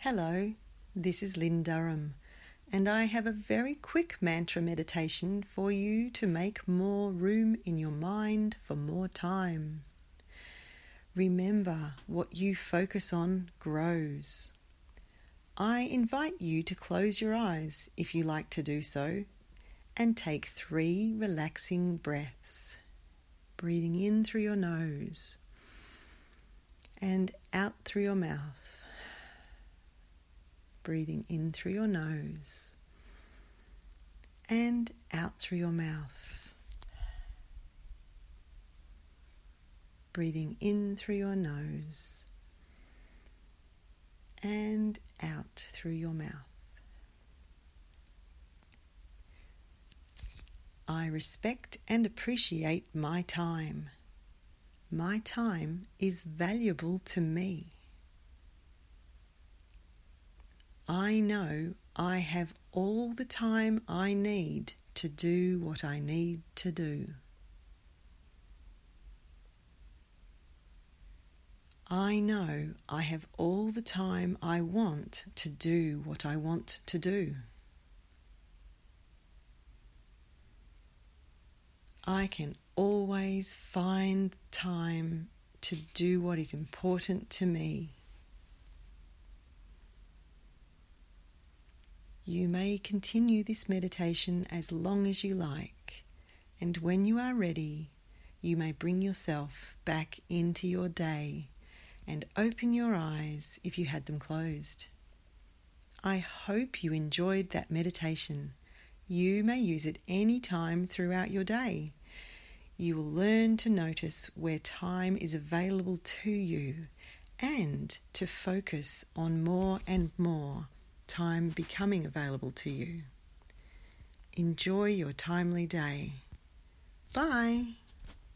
Hello, this is Lynn Durham, and I have a very quick mantra meditation for you to make more room in your mind for more time. Remember, what you focus on grows. I invite you to close your eyes if you like to do so, and take 3 relaxing breaths, breathing in through your nose and out through your mouth. Breathing in through your nose and out through your mouth. Breathing in through your nose and out through your mouth. I respect and appreciate my time. My time is valuable to me. I know I have all the time I need to do what I need to do. I know I have all the time I want to do what I want to do. I can always find time to do what is important to me. You may continue this meditation as long as you like, and when you are ready, you may bring yourself back into your day and open your eyes if you had them closed. I hope you enjoyed that meditation. You may use it any time throughout your day. You will learn to notice where time is available to you and to focus on more and more time becoming available to you. Enjoy your timely day. Bye.